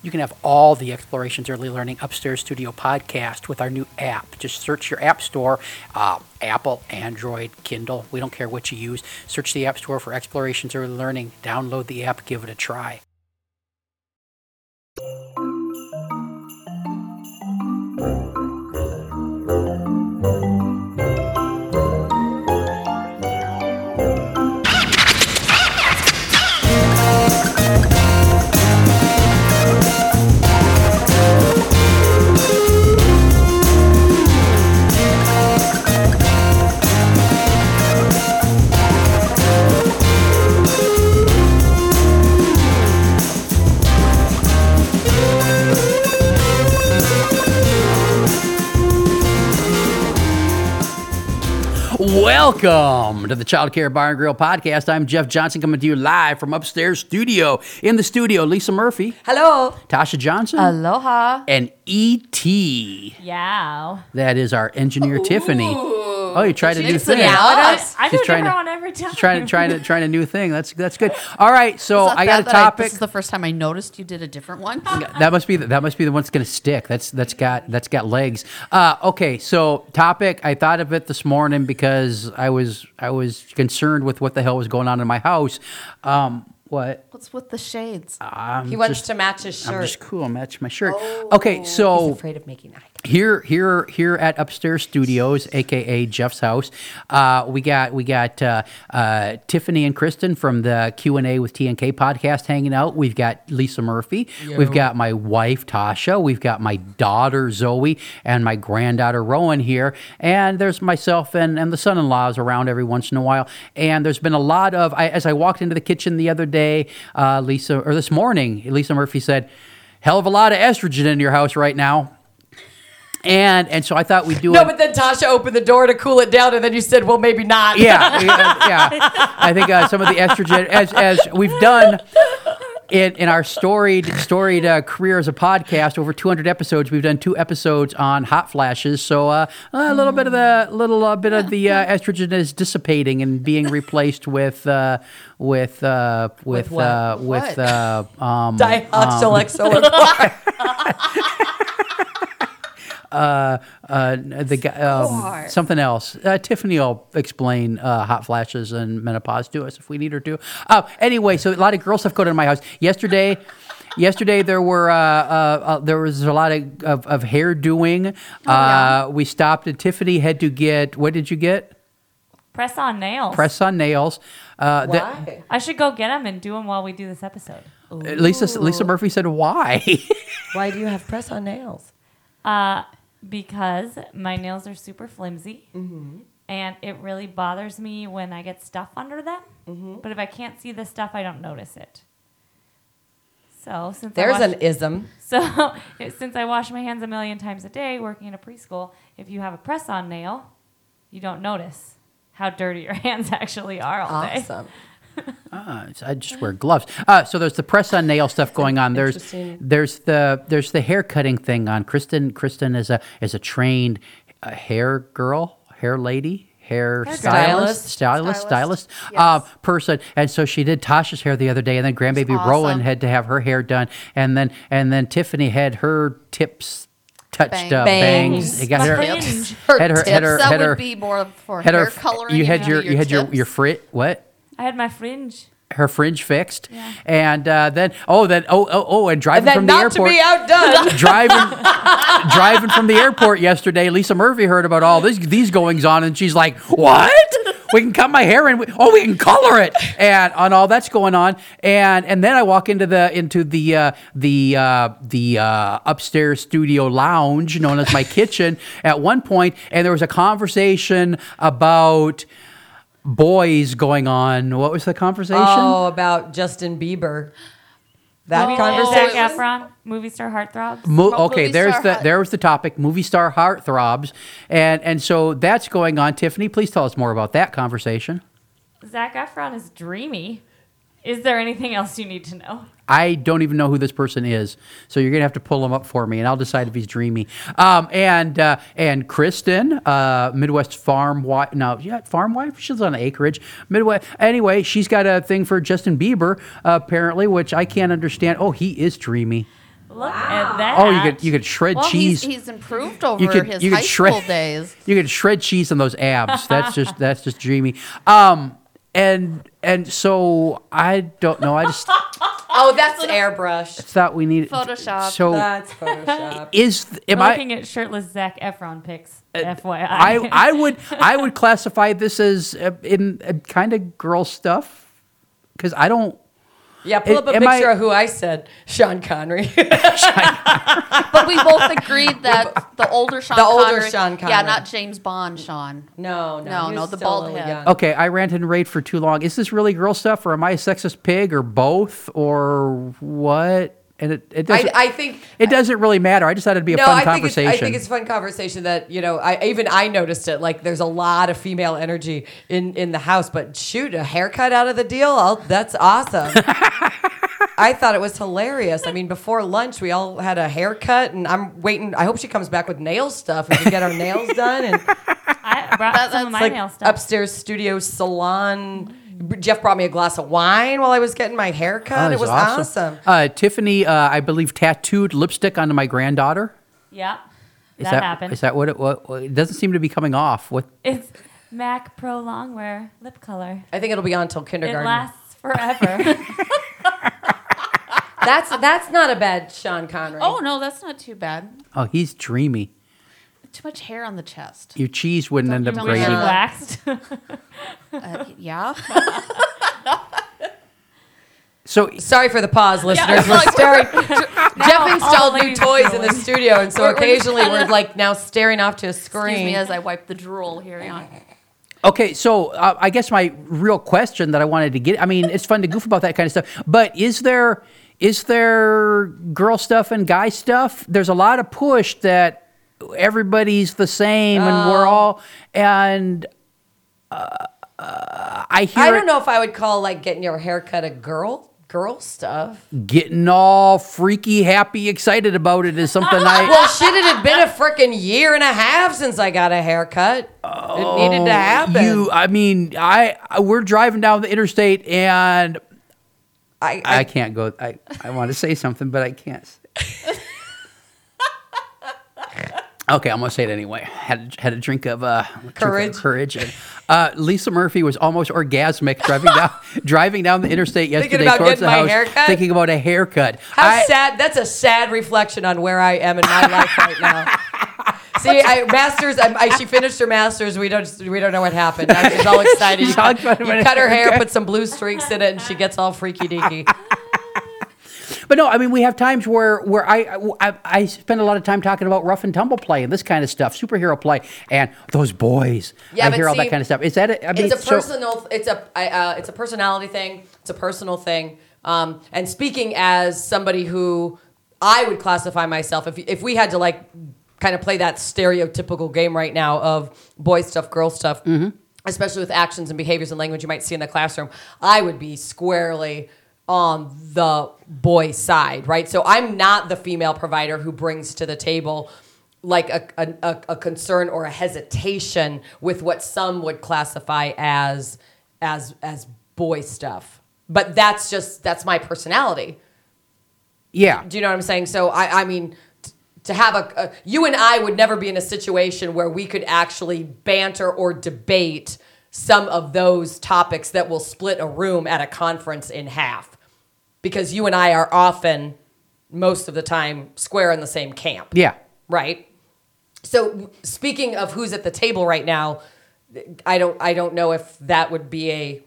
you can have all the Explorations Early Learning Upstairs Studio podcast with our new app. Just search your app store, Apple, Android, Kindle. We don't care what you use. Search the app store for Explorations Early Learning. Download the app. Give it a try. Welcome to the Child Care Bar and Grill podcast. I'm Jeff Johnson coming to you live from Upstairs Studio. In the studio, Lisa Murphy. Hello. Tasha Johnson. Aloha. And E.T. Yeah. That is our engineer, Tiffany. Oh, you tried a new thing. I do a different one every time. Trying a new thing. That's good. All right, so I got a topic. This is the first time I noticed you did a different one. That must be the one that's going to stick. That's got legs. Okay, so topic. I thought of it this morning because I was concerned with what the hell was going on in my house. What? What's with the shades? He wants to match his shirt. I'm just cool. Match my shirt. Okay, so He's afraid of making eye contact. Here at Upstairs Studios, aka Jeff's house, we got Tiffany and Kristen from the Q&A with T&K podcast hanging out. We've got Lisa Murphy. Yo. We've got my wife Tasha. We've got my daughter Zoe and my granddaughter Rowan here. And there's myself and the son-in-laws around every once in a while. And there's been a lot of as I walked into the kitchen the other day, this morning, Lisa Murphy said, "Hell of a lot of estrogen in your house right now." And so I thought we'd do but then Tasha opened the door to cool it down, and then you said, well, maybe not. Yeah. I think some of the estrogen, as we've done in our storied career as a podcast, over 200 episodes, we've done 2 episodes on hot flashes. So a little bit of the estrogen is dissipating and being replaced with dihydroxychloroquine. Something else. Tiffany will explain hot flashes and menopause to us if we need her to. Anyway, so a lot of girl stuff going on in my house. Yesterday there was a lot of hair doing. We stopped and Tiffany had to get, what did you get? Press-on nails. Press-on nails. Why? I should go get them and do them while we do this episode. Lisa Murphy said, why? Why do you have press-on nails? Because my nails are super flimsy, and it really bothers me when I get stuff under them. But if I can't see the stuff, I don't notice it. So since I wash my hands a million times a day working in a preschool, if you have a press-on nail, you don't notice how dirty your hands actually are all day. Awesome. I just wear gloves. So there's the press-on nail stuff going on. There's the hair cutting thing on. Kristen is a trained hair lady, hair stylist, Yes. person. And so she did Tasha's hair the other day, and then grandbaby Rowan had to have her hair done, and then Tiffany had her tips touched up, bangs. Got her tips. That would be more for hair coloring. You had your frit what? I had my fringe. Her fringe fixed, yeah. And then driving from the airport. To be outdone. driving from the airport yesterday, Lisa Murphy heard about all these goings on, and she's like, "What? We can cut my hair and we can color it," and on all that's going on, and then I walk into the upstairs studio lounge known as my kitchen at one point, and there was a conversation about boys going on. What was the conversation? Oh, about Justin Bieber. That conversation. Zac Efron, movie star heartthrobs. There was the topic, movie star heartthrobs, and so that's going on. Tiffany, please tell us more about that conversation. Zac Efron is dreamy. Is there anything else you need to know? I don't even know who this person is, so you're gonna have to pull him up for me, and I'll decide if he's dreamy. And Kristen, Midwest farm wife. No, yeah, farm wife. She's on an acreage. Midwest. Anyway, she's got a thing for Justin Bieber, apparently, which I can't understand. Oh, he is dreamy. Look at that. Oh, you could shred Well, cheese. he's improved over his high shred, school days. You could shred cheese on those abs. That's just dreamy. And so I don't know. I just Oh, that's airbrush. thought we needed Photoshop. So That's Photoshop. am We're I? looking at shirtless Zac Efron pics. FYI. I would classify this as in kind of girl stuff because I don't. Yeah, pull up a Am I- picture of who I said, Sean Connery. But we both agreed that the older Sean The older Connery. Sean Yeah, Connery. not James Bond Sean. No, No, he was the still a bald little head. young. Okay, I ranted and raved for too long. Is this really girl stuff, or am I a sexist pig, or both, or what? And it doesn't. I think it doesn't really matter. I just thought it'd be a fun conversation. I think it's a fun conversation that, I noticed it. Like, there's a lot of female energy in the house, but shoot, a haircut out of the deal, that's awesome. I thought it was hilarious. I mean, before lunch, we all had a haircut, and I'm waiting. I hope she comes back with nail stuff and we get our nails done. And I brought some of my like nail stuff. upstairs studio salon. Jeff brought me a glass of wine while I was getting my haircut. Oh, It was awesome. Tiffany, I believe, tattooed lipstick onto my granddaughter. Yeah, Is that happened. Is that what it doesn't seem to be coming off? What? It's MAC Pro Longwear lip color. I think it'll be on until It kindergarten. lasts forever. That's not a bad Sean Connery. Oh no, that's not too bad. Oh, he's dreamy. Too much hair on the chest. Your cheese wouldn't end up don't When she grating. forget- waxed. Yeah. So Sorry for the pause, listeners. it's like- Jeff all installed the new ladies toys are in the going. studio, and so We're just occasionally kinda- we're like now staring off to a screen. Excuse me as I wipe the drool here. Yeah. okay, so I guess my real question that I wanted to get. I mean, it's fun to goof about that kind of stuff, but is there girl stuff and guy stuff? There's a lot of push that everybody's the same and we're all and. I hear I don't know if I would call like getting your haircut a girl stuff. getting all freaky, happy, excited about it is something I. Well, shit, it had been a freaking year and a half since I got a haircut. It needed to happen. We're driving down the interstate and I I can't go. I want to say something, but I can't. Okay, I'm gonna say it anyway. Had a drink of courage. And, Lisa Murphy was almost orgasmic driving down the interstate yesterday about towards getting the my house, haircut? thinking about a haircut. How sad. That's a sad reflection on where I am in my life right now. See, she finished her master's. We don't know what happened. Now she's all excited. You cut her hair, put some blue streaks in it, and she gets all freaky deaky. But no, I mean, we have times where I spend a lot of time talking about rough and tumble play and this kind of stuff, superhero play, and those boys. Yeah, I but hear all that see, kind of stuff. Is that it? I mean, It's a personal. It's a personality thing. It's a personal thing. And speaking as somebody who I would classify myself, if we had to like kind of play that stereotypical game right now of boy stuff, girl stuff, especially with actions and behaviors and language you might see in the classroom, I would be squarely on the boy side, right? So I'm not the female provider who brings to the table like a concern or a hesitation with what some would classify as boy stuff. But that's my personality. yeah. Do you know what I'm saying? So I mean, to have you and I would never be in a situation where we could actually banter or debate some of those topics that will split a room at a conference in half. Because you and I are often, most of the time, square in the same camp. Yeah. Right? So speaking of who's at the table right now, I don't know if that would be a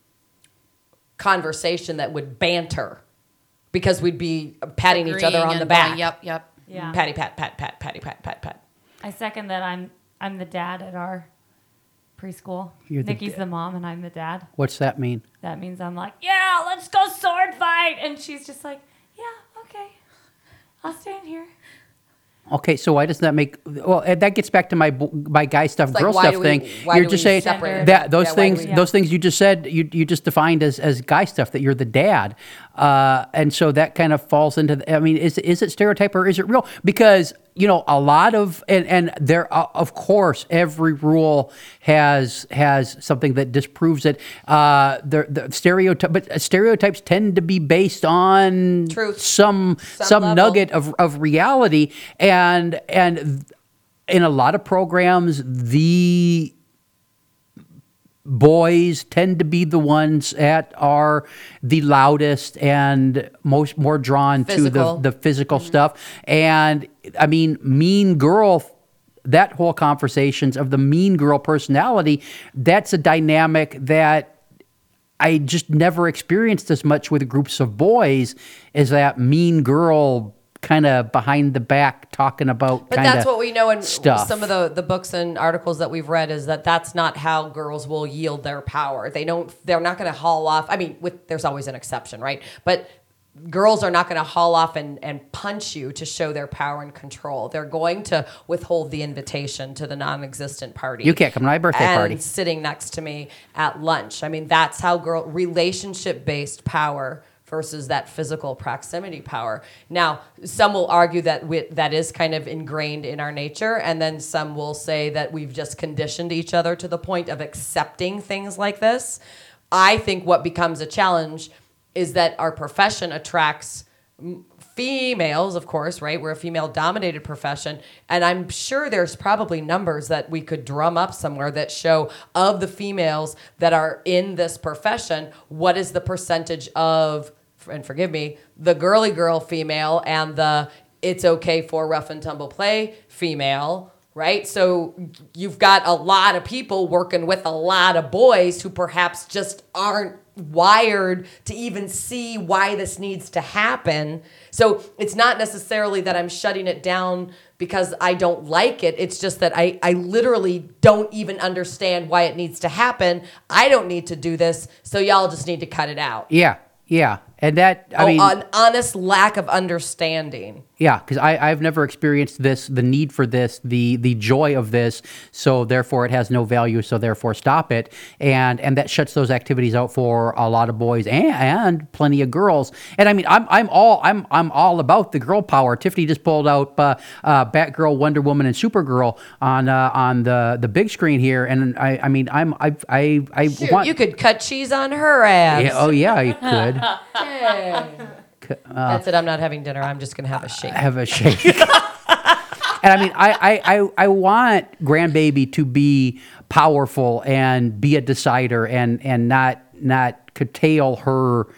conversation that would banter. Because we'd be patting each other Agreeing on the and back. going, Yep. Yeah. Patty, pat, pat, pat, patty, pat, pat, pat. I second that. I'm the dad at our preschool. You're the Nikki's the mom and I'm the dad. What's that mean? That means I'm like, yeah, let's go sword fight. And she's just like, yeah, okay. I'll stand here. Okay, so why doesn't that make? Well, that gets back to my guy stuff, like, girl why stuff do we- thing. why You're do just we saying separate that it? those Yeah, why do things, we- those things you just said, you just defined as guy stuff. That you're the dad. And so that kind of falls into, I mean, is it stereotype or is it real? Because, a lot of, and there, of course, every rule has something that disproves it. The stereotype, but stereotypes tend to be based on Truth. some level. nugget of reality. And in a lot of programs, the boys tend to be the ones that are the loudest and more drawn Physical. to the physical stuff. And I mean, Mean Girl, that whole conversations of the mean girl personality, that's a dynamic that I just never experienced as much with groups of boys as that mean girl kind of behind the back talking about But kinda that's what we know in stuff. some of the books and articles that we've read is that that's not how girls will yield their power. They're not going to haul off. I mean, there's always an exception, right? But girls are not going to haul off and punch you to show their power and control. They're going to withhold the invitation to the non-existent party. You can't come to my birthday and party. sitting next to me at lunch. I mean, that's how relationship-based power versus that physical proximity power. Now, some will argue that that is kind of ingrained in our nature, and then some will say that we've just conditioned each other to the point of accepting things like this. I think what becomes a challenge is that our profession attracts females, of course, right? We're a female-dominated profession, and I'm sure there's probably numbers that we could drum up somewhere that show of the females that are in this profession, what is the percentage of, and forgive me, the girly girl female and the it's okay for rough and tumble play female, right? So you've got a lot of people working with a lot of boys who perhaps just aren't wired to even see why this needs to happen. So it's not necessarily that I'm shutting it down because I don't like it. It's just that I literally don't even understand why it needs to happen. I don't need to do this, so y'all just need to cut it out. Yeah. And that, I mean, an honest lack of understanding. Yeah, because I've never experienced this, the need for this, the joy of this, so therefore it has no value, so therefore stop it. And that shuts those activities out for a lot of boys and plenty of girls. And I mean, I'm all about the girl power. Tiffany just pulled out Batgirl, Wonder Woman, and Supergirl on the big screen here, and I mean I Shoot, want you could cut cheese on her ass. Yeah, oh yeah, you could. That's it. I'm not having dinner. I'm just going to have a shake. Have a shake. And I mean, I want grandbaby to be powerful and be a decider and not curtail her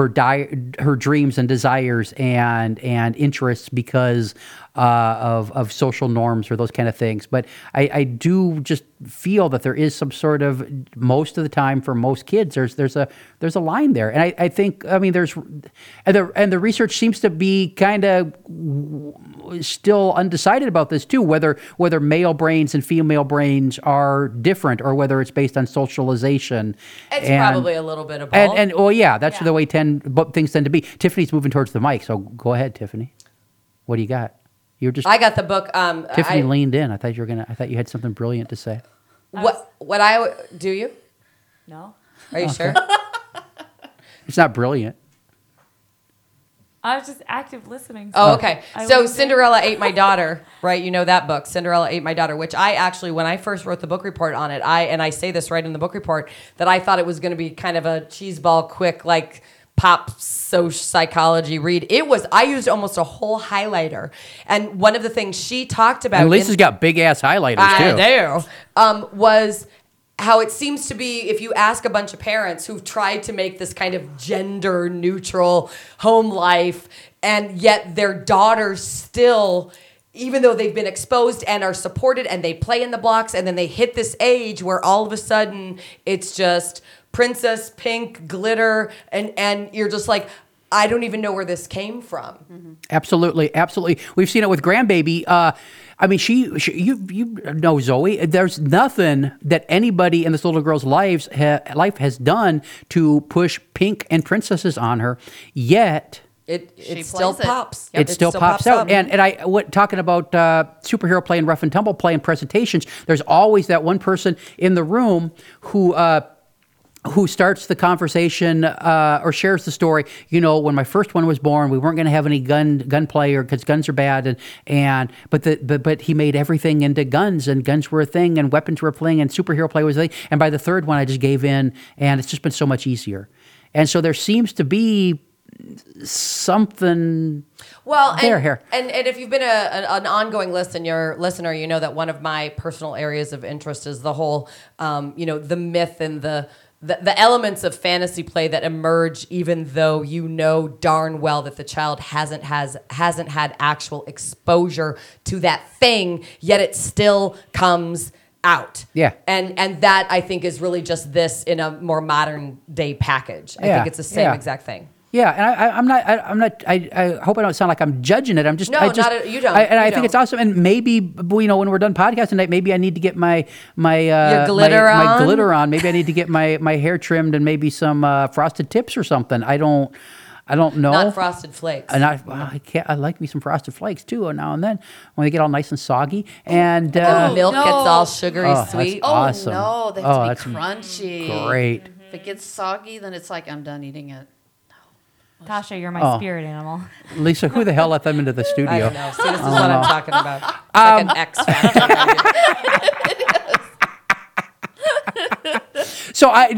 dreams and desires and interests because of social norms or those kind of things. But I do just feel that there is some sort of, most of the time for most kids, there's a line there. And I think, I mean, and the research seems to be kind of still undecided about this too, whether male brains and female brains are different or whether it's based on socialization. It's probably a little bit of both. And well, yeah, that's the way things tend to be. Tiffany's moving towards the mic, so go ahead, Tiffany. What do you got? I got the book. Tiffany leaned in. I thought you had something brilliant to say. Do you? No. Are you sure? It's not brilliant. I was just active listening. Oh, okay. I So listened. Cinderella Ate My Daughter, right? You know that book, Cinderella Ate My Daughter, which I actually, when I first wrote the book report on it, I say this right in the book report, that I thought it was going to be kind of a cheeseball, quick, like pop social psychology read. I used almost a whole highlighter. And one of the things she talked about. And Lisa's got big ass highlighters too. I do. Was how it seems to be if you ask a bunch of parents who've tried to make this kind of gender neutral home life, and yet their daughters still, even though they've been exposed and are supported and they play in the blocks, and then they hit this age where all of a sudden it's just princess pink glitter, and you're just like, I don't even know where this came from. Mm-hmm. Absolutely. We've seen it with grandbaby. I mean, you know Zoe. There's nothing that anybody in this little girl's life has done to push pink and princesses on her. Yet It She still plays it. pops. Yep. It still pops out. up. And talking about superhero play and rough and tumble play and presentations, there's always that one person in the room who who starts the conversation or shares the story. You know, when my first one was born, we weren't going to have any gunplay because guns are bad, but he made everything into guns, and guns were a thing, and weapons were a thing, and superhero play was a thing. And by the third one, I just gave in, and it's just been so much easier. And so there seems to be something. Well, here. And if you've been an ongoing listener, you know that one of my personal areas of interest is the whole, the myth and the elements of fantasy play that emerge even though you know darn well that the child hasn't had actual exposure to that thing, yet it still comes out. Yeah. And that I think is really just this in a more modern day package. I think it's the same exact thing. Yeah, and I hope I don't sound like I'm judging it. I'm just, No, you don't. I think it's awesome. And maybe, when we're done podcasting tonight, maybe I need to get my Your glitter on? my glitter on. Maybe I need to get my hair trimmed and maybe some frosted tips or something. I don't know. Not frosted flakes. And I like me some frosted flakes too now and then when they get all nice and soggy. And the milk no. gets all sugary sweet. Oh, awesome. no, they have that's to be crunchy. great. If it gets soggy, then it's like, I'm done eating it. Tasha, you're my spirit animal. Lisa, who the hell let them into the studio? I don't know. See, this is what I'm talking about. It's like an X factor. Right? So I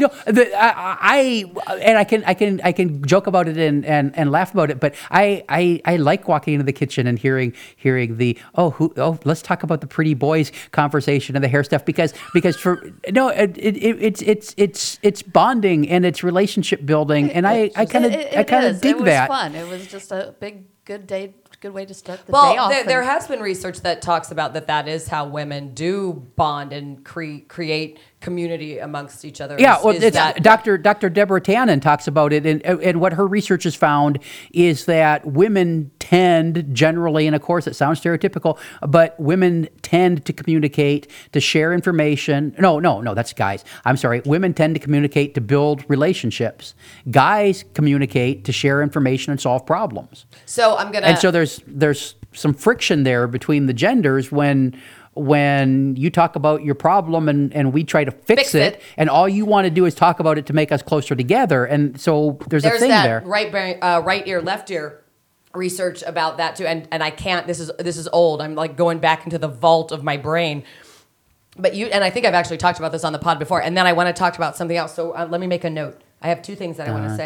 can joke about it and laugh about it, but I like walking into the kitchen and hearing the let's talk about the pretty boys conversation and the hair stuff because it's bonding and it's relationship building, and I kind of dig that. It was fun. It was just a good way to start the day Well, off. there has been research that talks about that is how women do bond and create community amongst each other. Yeah, Dr. Deborah Tannen talks about it, and what her research has found is that women tend generally, and of course it sounds stereotypical, but women tend to communicate, to share information. No, that's guys. I'm sorry. Women tend to communicate to build relationships. Guys communicate to share information and solve problems. So I'm gonna. And so there's some friction there between the genders when you talk about your problem and we try to fix it, and all you want to do is talk about it to make us closer together. And so there's a thing there. Right ear, left ear research about that too. And I can't. This is old. I'm like going back into the vault of my brain. But I think I've actually talked about this on the pod before. And then I want to talk about something else. So let me make a note. I have two things that I want to say.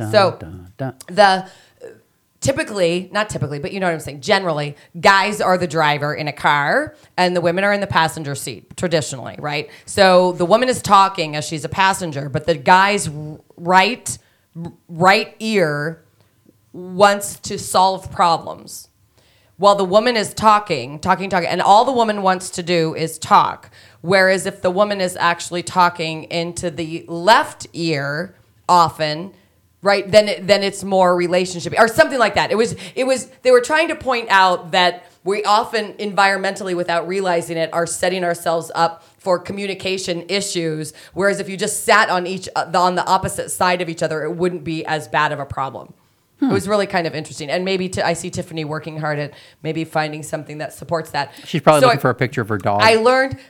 Not typically, but you know what I'm saying. Generally, guys are the driver in a car and the women are in the passenger seat, traditionally, right? So the woman is talking as she's a passenger, but the guy's right ear wants to solve problems while the woman is talking, and all the woman wants to do is talk. Whereas if the woman is actually talking into the left ear often, right, then it's more relationship or something like that. It was they were trying to point out that we often environmentally, without realizing it, are setting ourselves up for communication issues, whereas if you just sat on the opposite side of each other, it wouldn't be as bad of a problem. It was really kind of interesting. And maybe I see Tiffany working hard at maybe finding something that supports that. She's probably looking for a picture of her dog. I heard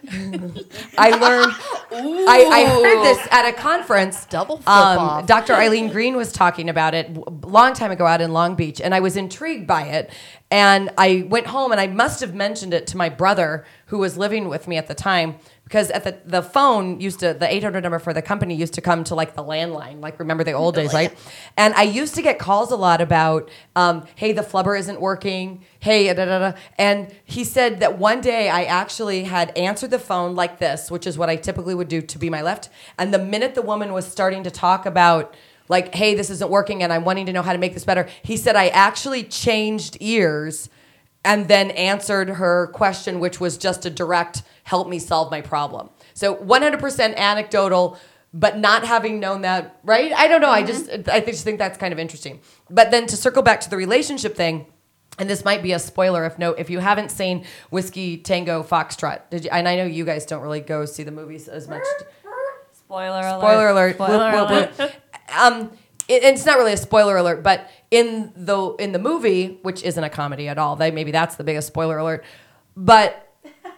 this at a conference. Double flip off. Dr. Eileen Green was talking about it a long time ago out in Long Beach, and I was intrigued by it. And I went home, and I must have mentioned it to my brother, who was living with me at the time, because at the phone the 800 number for the company used to come to like the landline, like remember the old days, right? And I used to get calls a lot about, hey, the flubber isn't working, hey, da da da. And he said that one day I actually had answered the phone like this, which is what I typically would do to be my left. And the minute the woman was starting to talk about, like, hey, this isn't working and I'm wanting to know how to make this better, he said I actually changed ears and then answered her question, which was just a direct, help me solve my problem. So 100% anecdotal, but not having known that, right? I don't know. I just think that's kind of interesting. But then to circle back to the relationship thing, and this might be a spoiler if you haven't seen Whiskey Tango Foxtrot, and I know you guys don't really go see the movies as much. Spoiler alert. Spoiler alert. Spoiler alert. It's not really a spoiler alert, but in the movie, which isn't a comedy at all, maybe that's the biggest spoiler alert. But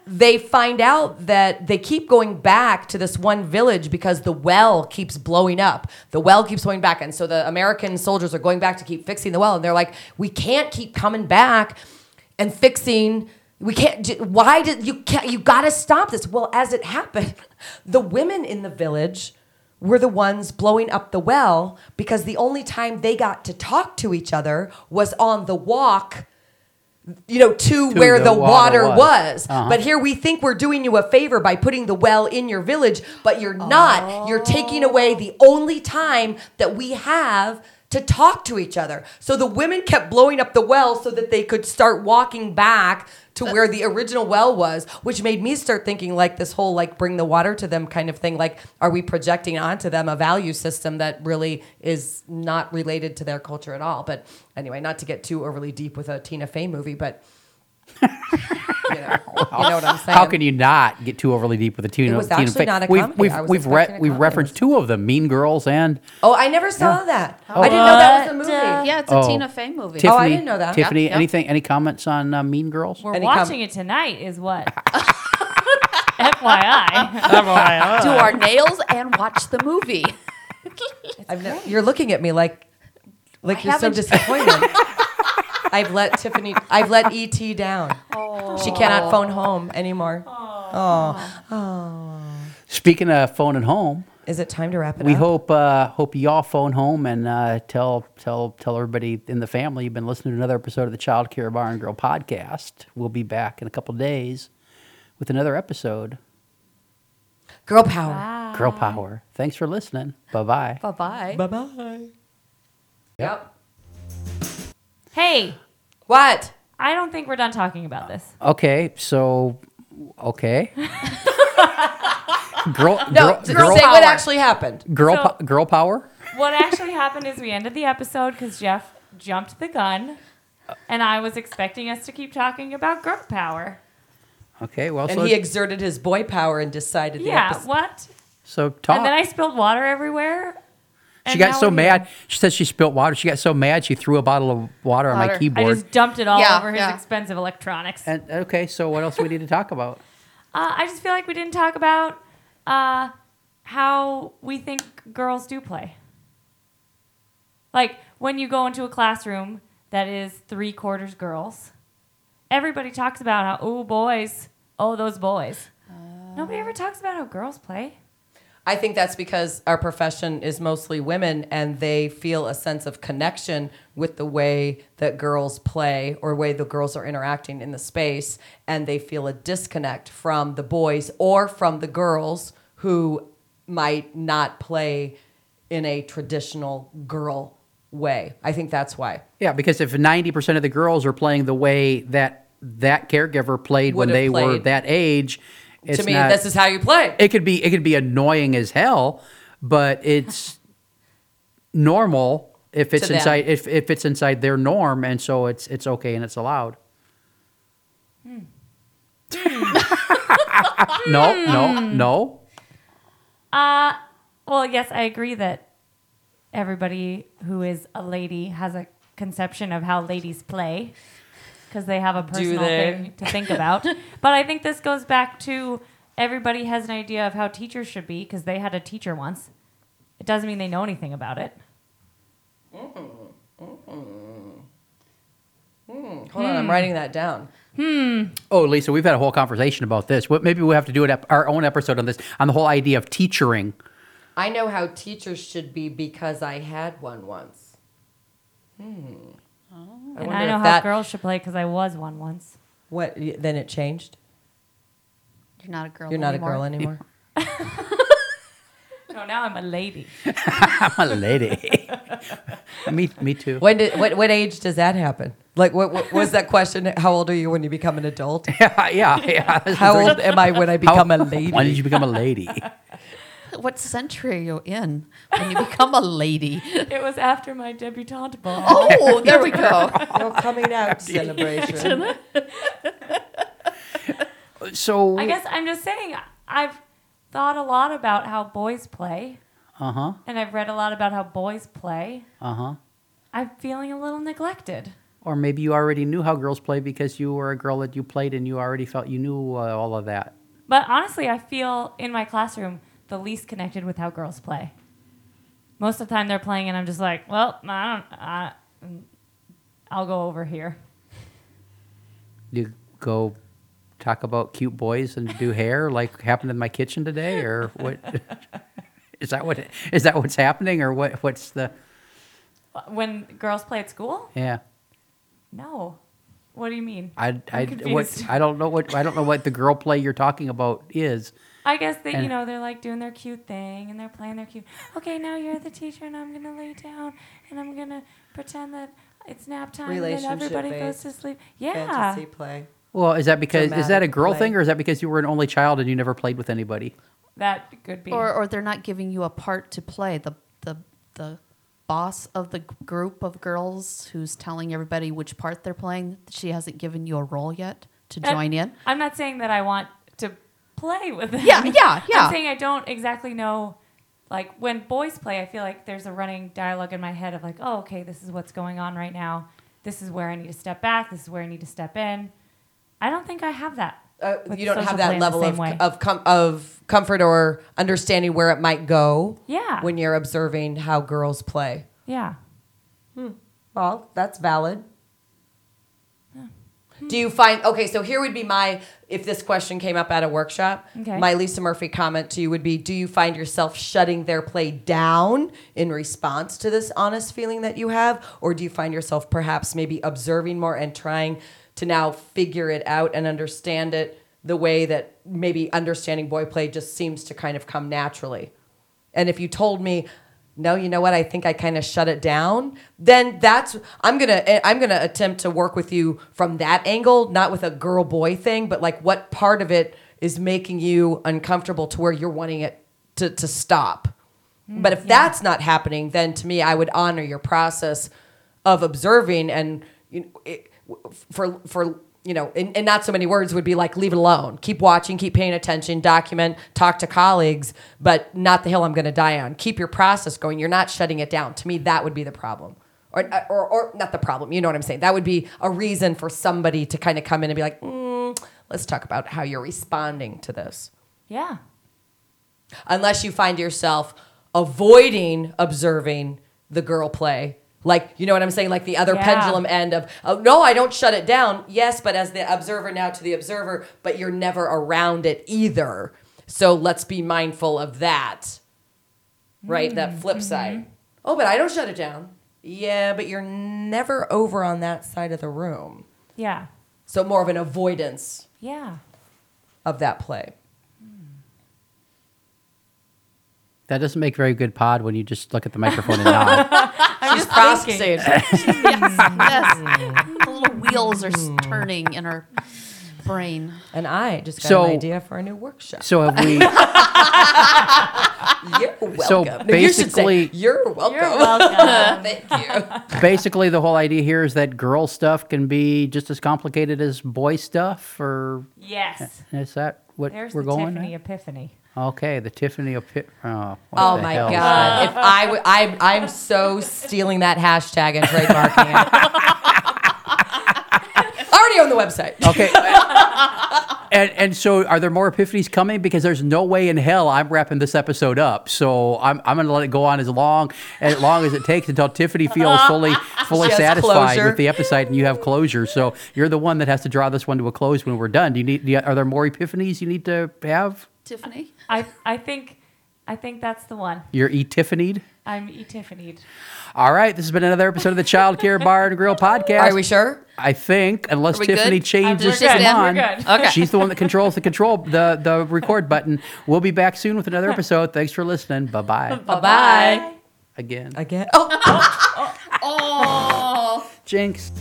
they find out that they keep going back to this one village because the well keeps blowing up. The well keeps blowing back. And so the American soldiers are going back to keep fixing the well. And they're like, we can't keep coming back and fixing. We can't. Why did you got to stop this? Well, as it happened, the women in the village were the ones blowing up the well because the only time they got to talk to each other was on the walk, to where the water was. But here we think we're doing you a favor by putting the well in your village, but you're not. You're taking away the only time that we have to talk to each other. So the women kept blowing up the well so that they could start walking back to where the original well was, which made me start thinking like this whole like bring the water to them kind of thing. Like, are we projecting onto them a value system that really is not related to their culture at all? But anyway, not to get too overly deep with a Tina Fey movie, but you know what I'm saying. How can you not get too overly deep with a Tina? It was Tina actually Fey? not a comedy. I was We've expecting a comedy. referenced two of them, Mean Girls and Oh, I never saw that. I didn't know that was a movie. Yeah, it's a Oh. Tina Fey movie. Tiffany. I didn't know that. Tiffany, Yep. any comments on Mean Girls? We're Any watching it tonight, is what. FYI. Do our nails and watch the movie. You're looking at me like you're so haven't- disappointed. I've let ET down. She cannot phone home anymore. Speaking of phoning home, Is it time to wrap it we up? hope you all phone home and tell everybody in the family you've been listening to another episode of the Child Care Bar and Grill podcast. We'll be back in a couple days with another episode. Girl power. Girl Power. Thanks for listening. Bye-bye. Bye-bye. Bye-bye. Yep. Hey, What? I don't think we're done talking about this. Okay, so okay. No, girl say what actually happened. girl power? What actually happened is we ended the episode because Jeff jumped the gun, and I was expecting us to keep talking about girl power. Okay, well, And so he exerted his boy power and decided the Yeah, episode. what? so talk. And then I spilled water everywhere. She and got now so we're here. mad. She said she spilled water. She got so mad she threw a bottle of water on my Water. I keyboard. just dumped it all Yeah, over his yeah. expensive electronics. And okay, so what else do we need to talk about? I just feel like we didn't talk about how we think girls do play. Like when you go into a classroom that is 3/4 girls, everybody talks about how, oh, boys, oh, those boys. Nobody ever talks about how girls play. I think that's because our profession is mostly women and they feel a sense of connection with the way that girls play or way the girls are interacting in the space, and they feel a disconnect from the boys or from the girls who might not play in a traditional girl way. I think that's why. Yeah, because if 90% of the girls are playing the way that caregiver played when Would've they were played. that age, it's to me, not, this is how you play. it could be annoying as hell, but it's normal if it's To them. inside if it's inside their norm, and so it's okay and it's allowed. No. Well, yes, I agree that everybody who is a lady has a conception of how ladies play because they have a personal they? thing to think about. But I think this goes back to everybody has an idea of how teachers should be because they had a teacher once. It doesn't mean they know anything about it. Hold on, I'm writing that down. Oh, Lisa, we've had a whole conversation about this. Maybe we'll have to do our own episode on this, on the whole idea of teachering. I know how teachers should be because I had one once. And wonder I know if how that- girls should play because I was one once. What? Then it changed? You're not a girl You're not anymore. a girl anymore? No, now I'm a lady. I'm a lady. me too. What age does that happen? Like, what was that question? How old are you when you become an adult? Yeah. How old am I when I become a lady? When did you become a lady? What century are you in when you become a lady? It was after my debutante ball. Oh, there we go. Your coming out celebration. So I guess I'm just saying I've thought a lot about how boys play, Uh-huh. and I've read a lot about how boys play. Uh-huh. I'm feeling a little neglected. Or maybe you already knew how girls play because you were a girl that you played and you already felt you knew all of that. But honestly, I feel in my classroom the least connected with how girls play. Most of the time they're playing and I'm just like, well, I'll go over here. You go talk about cute boys and do hair like happened in my kitchen today, or what? Is that what's happening, or what's the? When girls play at school? Yeah. No. What do you mean? I'm confused. I don't know what the girl play you're talking about is. I guess they, And- they're like doing their cute thing and they're playing their cute. Okay, now you're the teacher and I'm gonna lay down and I'm gonna pretend that it's nap time and then everybody goes to sleep. Yeah. Fantasy play. Well, is that because is that a Dramatic girl play. thing, or is that because you were an only child and you never played with anybody? That could be. Or they're not giving you a part to play. The boss of the group of girls who's telling everybody which part they're playing, she hasn't given you a role yet to And join in. I'm not saying that I want to play with them. Yeah. I'm saying I don't exactly know. Like when boys play, I feel like there's a running dialogue in my head of like, oh, okay, this is what's going on right now. This is where I need to step back. This is where I need to step in. I don't think I have that. with You don't social have play that in the level same way. of comfort or understanding where it might go. Yeah. When you're observing how girls play. Yeah. Well, that's valid. Do you find, okay, so here would be if this question came up at a workshop, Okay. my Lisa Murphy comment to you would be, do you find yourself shutting their play down in response to this honest feeling that you have? Or do you find yourself perhaps maybe observing more and trying to now figure it out and understand it the way that maybe understanding boy play just seems to kind of come naturally? And if you told me, no, you know what, I think I kind of shut it down, then I'm gonna attempt to work with you from that angle, not with a girl boy thing, but like what part of it is making you uncomfortable to where you're wanting it to stop. But if that's not happening, then to me, I would honor your process of observing and in not so many words would be like, leave it alone. Keep watching, keep paying attention, document, talk to colleagues, but not the hill I'm going to die on. Keep your process going. You're not shutting it down. To me, that would be the problem. Or not the problem. You know what I'm saying? That would be a reason for somebody to kind of come in and be like, let's talk about how you're responding to this. Yeah. Unless you find yourself avoiding observing the girl play. Like, you know what I'm saying? Like the other Yeah. pendulum end of, oh, no, I don't shut it down. Yes, but as the observer now to the observer, but you're never around it either. So let's be mindful of that. Right? That flip side. Oh, but I don't shut it down. Yeah, but you're never over on that side of the room. Yeah. So more of an avoidance Yeah. of that play. That doesn't make very good pod when you just look at the microphone and nod. She's processing. Yes. The little wheels are turning in her brain. And I just got So- an idea for a new workshop. So have we? You're welcome. So No, you should say, basically- you're welcome. You're welcome. Thank you. Basically, the whole idea here is that girl stuff can be just as complicated as boy stuff, or Yes. is that what There's we're the going? Tiffany at? epiphany. Okay, the Tiffany of what Oh the my hell? God. If I'm so stealing that hashtag and trademarking it. Already on the website. Okay. And so, are there more epiphanies coming? Because there's no way in hell I'm wrapping this episode up. So I'm going to let it go on as long as it takes until Tiffany feels fully She has satisfied closure. with the episode, and you have closure. So you're the one that has to draw this one to a close when we're done. Are there more epiphanies you need to have? Tiffany? I think that's the one. You're Tiffany'd? I'm Tiffany'd. All right, this has been another episode of the Child Care Bar and Grill podcast. Are we sure? I think, unless Are we Tiffany good? changes We're good, some Dan. on. We're good. Okay. She's the one that controls the record button. We'll be back soon with another episode. Thanks for listening. Bye-bye. Bye-bye. Again. Again. Oh. Oh. Jinx.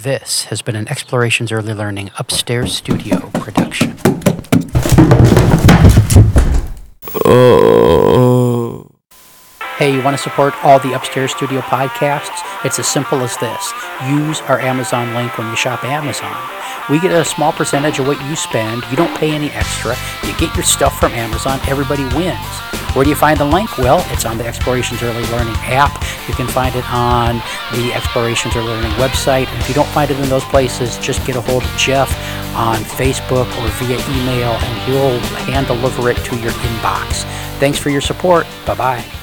This has been an Explorations Early Learning Upstairs Studio production. Hey, you want to support all the Upstairs Studio podcasts? It's as simple as this. Use our Amazon link when you shop Amazon. We get a small percentage of what you spend. You don't pay any extra. You get your stuff from Amazon. Everybody wins. Where do you find the link? Well, it's on the Explorations Early Learning app. You can find it on the Explorations Early Learning website. And if you don't find it in those places, just get a hold of Jeff on Facebook or via email, and he'll hand deliver it to your inbox. Thanks for your support. Bye-bye.